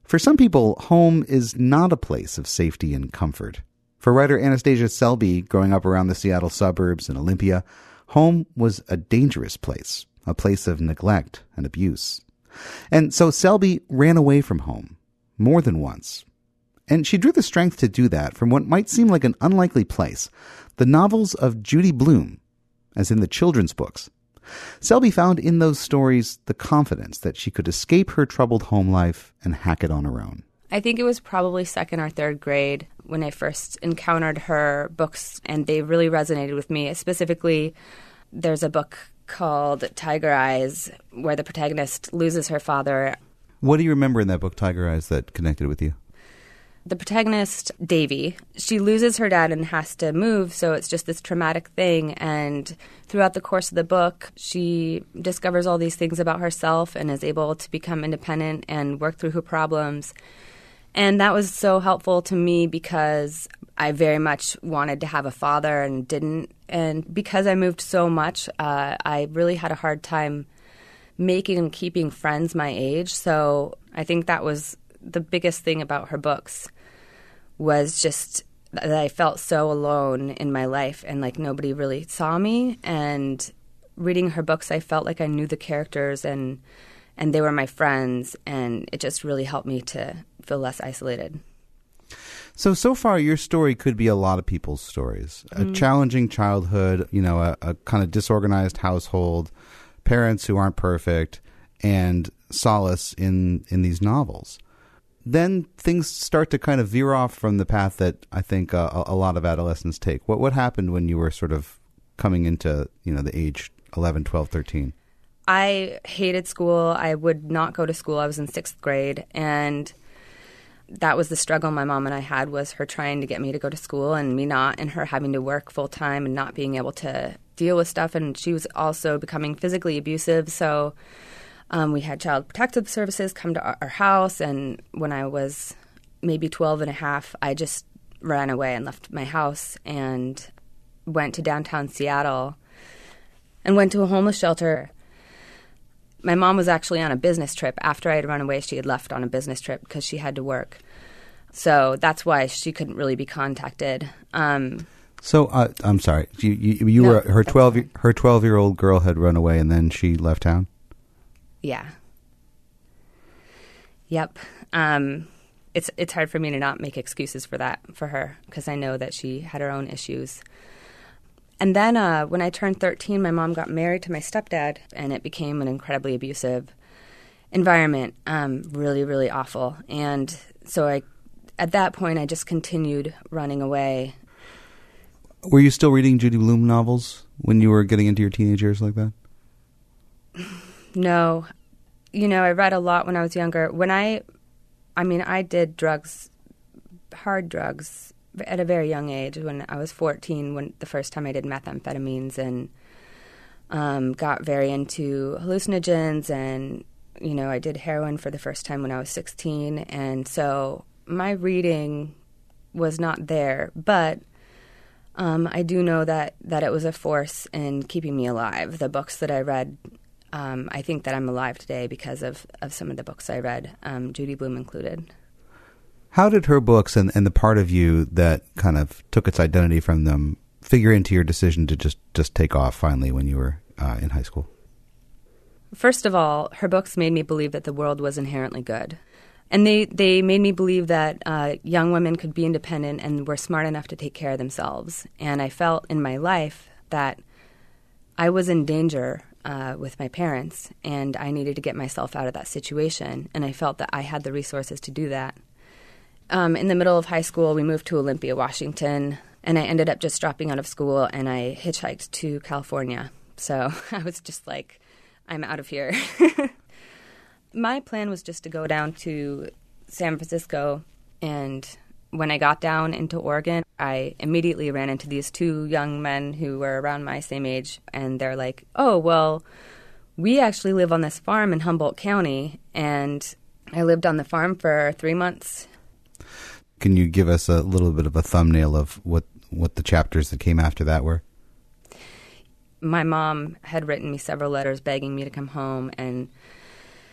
For some people, home is not a place of safety and comfort. For writer Anastasia Selby, growing up around the Seattle suburbs and Olympia, home was a dangerous place, a place of neglect and abuse. And so Selby ran away from home more than once. And she drew the strength to do that from what might seem like an unlikely place, the novels of Judy Blume, as in the children's books. Selby found in those stories the confidence that she could escape her troubled home life and hack it on her own. I think it was probably second or third grade when I first encountered her books, and they really resonated with me. Specifically, there's a book called Tiger Eyes where the protagonist loses her father. What do you remember in that book, Tiger Eyes, that connected with you? The protagonist, Davy, she loses her dad and has to move, so it's just this traumatic thing. And throughout the course of the book, she discovers all these things about herself and is able to become independent and work through her problems. And that was so helpful to me because I very much wanted to have a father and didn't. And because I moved so much, I really had a hard time making and keeping friends my age. So I think that was the biggest thing about her books, was just that I felt so alone in my life and like nobody really saw me. And reading her books, I felt like I knew the characters and they were my friends, and it just really helped me to feel less isolated. So far, your story could be a lot of people's stories. A challenging childhood, a kind of disorganized household, parents who aren't perfect, and solace in these novels. Then things start to kind of veer off from the path that I think a lot of adolescents take. What happened when you were sort of coming into, the age 11, 12, 13? I hated school. I would not go to school. I was in 6th grade, and that was the struggle my mom and I had, was her trying to get me to go to school and me not, and her having to work full time and not being able to deal with stuff. And she was also becoming physically abusive. So we had Child Protective Services come to our house, and when I was maybe 12 and a half, I just ran away and left my house and went to downtown Seattle and went to a homeless shelter. My mom was actually on a business trip. After I had run away, she had left on a business trip because she had to work. So that's why she couldn't really be contacted. I'm sorry. You were her 12-year-old girl had run away and then she left town? Yeah. Yep. It's hard for me to not make excuses for that for her, because I know that she had her own issues. And then when I turned 13, my mom got married to my stepdad, and it became an incredibly abusive environment, really, really awful. And so at that point, I just continued running away. Were you still reading Judy Blume novels when you were getting into your teenage years like that? No. I read a lot when I was younger. I did drugs, hard drugs, at a very young age. When I was 14, when the first time I did methamphetamines, and got very into hallucinogens, and I did heroin for the first time when I was 16, and so my reading was not there, but I do know that it was a force in keeping me alive. The books that I read, I think that I'm alive today because of some of the books I read, Judy Blume included. How did her books and the part of you that kind of took its identity from them figure into your decision to just take off finally when you were in high school? First of all, her books made me believe that the world was inherently good. And they made me believe that young women could be independent and were smart enough to take care of themselves. And I felt in my life that I was in danger with my parents, and I needed to get myself out of that situation. And I felt that I had the resources to do that. In the middle of high school, we moved to Olympia, Washington, and I ended up just dropping out of school, and I hitchhiked to California. So I was just like, I'm out of here. My plan was just to go down to San Francisco, and when I got down into Oregon, I immediately ran into these two young men who were around my same age, and they're like, oh, well, we actually live on this farm in Humboldt County, and I lived on the farm for 3 months. Can you give us a little bit of a thumbnail of what the chapters that came after that were? My mom had written me several letters begging me to come home, and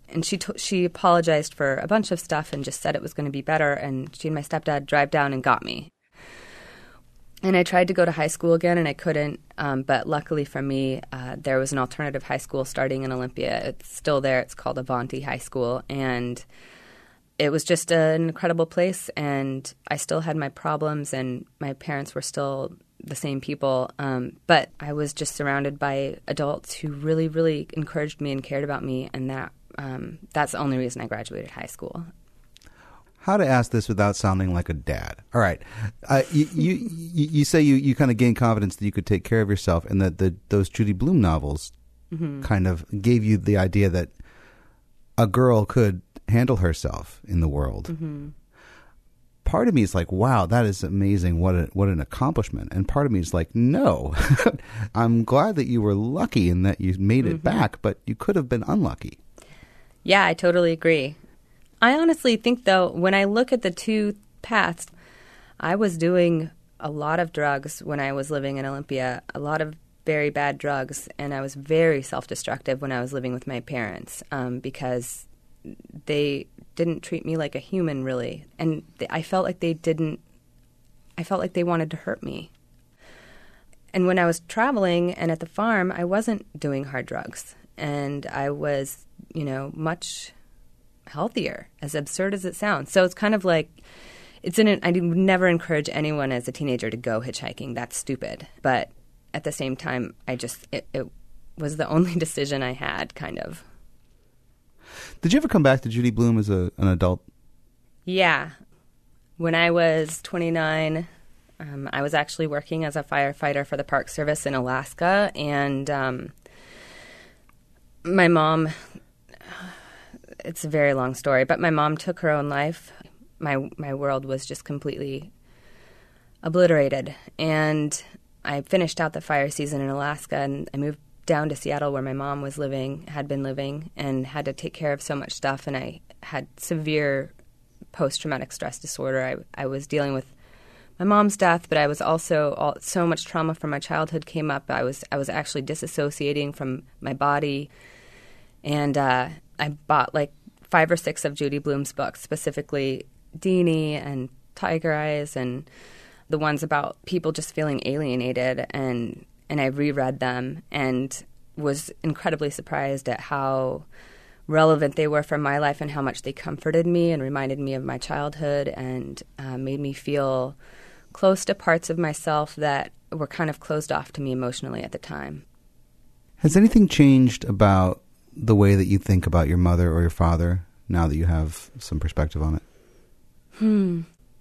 And she apologized for a bunch of stuff and just said it was going to be better. And she and my stepdad drive down and got me. And I tried to go to high school again, and I couldn't. But luckily for me, there was an alternative high school starting in Olympia. It's still there. It's called Avanti High School. And it was just an incredible place. And I still had my problems, and my parents were still the same people. But I was just surrounded by adults who really, really encouraged me and cared about me. And that's the only reason I graduated high school. How to ask this without sounding like a dad. All right. You say you kind of gained confidence that you could take care of yourself, and that those Judy Blume novels kind of gave you the idea that a girl could handle herself in the world. Mm-hmm. Part of me is like, wow, that is amazing. What an accomplishment. And part of me is like, no, I'm glad that you were lucky and that you made it back, but you could have been unlucky. Yeah, I totally agree. I honestly think, though, when I look at the two paths, I was doing a lot of drugs when I was living in Olympia, a lot of very bad drugs, and I was very self-destructive when I was living with my parents because they didn't treat me like a human, really. And I felt like they wanted to hurt me. And when I was traveling and at the farm, I wasn't doing hard drugs, and I was, much healthier, as absurd as it sounds. So it's kind of like, I would never encourage anyone as a teenager to go hitchhiking. That's stupid. But at the same time, it was the only decision I had, kind of. Did you ever come back to Judy Blume as an adult? Yeah. When I was 29, I was actually working as a firefighter for the Park Service in Alaska, and my mom... It's a very long story, but my mom took her own life. My world was just completely obliterated. And I finished out the fire season in Alaska, and I moved down to Seattle where my mom had been living, and had to take care of so much stuff. And I had severe post-traumatic stress disorder. I was dealing with my mom's death, but I was also so much trauma from my childhood came up. I was actually disassociating from my body, and I bought like 5 or 6 of Judy Blume's books, specifically Deanie and Tiger Eyes, and the ones about people just feeling alienated. And I reread them and was incredibly surprised at how relevant they were for my life and how much they comforted me and reminded me of my childhood and made me feel close to parts of myself that were kind of closed off to me emotionally at the time. Has anything changed about the way that you think about your mother or your father now that you have some perspective on it?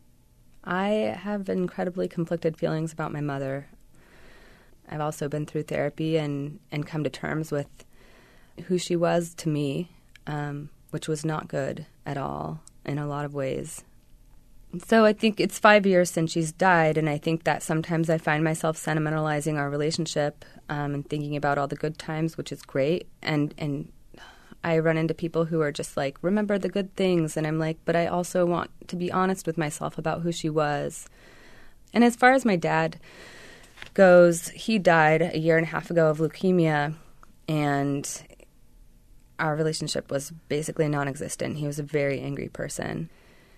I have incredibly conflicted feelings about my mother. I've also been through therapy and come to terms with who she was to me, which was not good at all in a lot of ways. So I think it's 5 years since she's died, and I think that sometimes I find myself sentimentalizing our relationship and thinking about all the good times, which is great. And I run into people who are just like, remember the good things. And I'm like, but I also want to be honest with myself about who she was. And as far as my dad goes, he died a year and a half ago of leukemia, and our relationship was basically non-existent. He was a very angry person.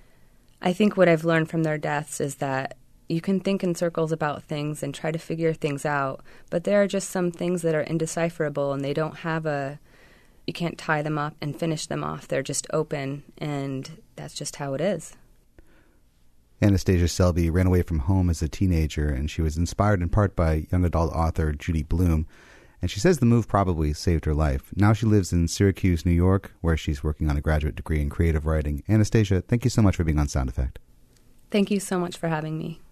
I think what I've learned from their deaths is that you can think in circles about things and try to figure things out, but there are just some things that are indecipherable, and they don't have you can't tie them up and finish them off. They're just open, and that's just how it is. Anastasia Selby ran away from home as a teenager, and she was inspired in part by young adult author Judy Blume. And she says the move probably saved her life. Now she lives in Syracuse, New York, where she's working on a graduate degree in creative writing. Anastasia, thank you so much for being on Sound Effect. Thank you so much for having me.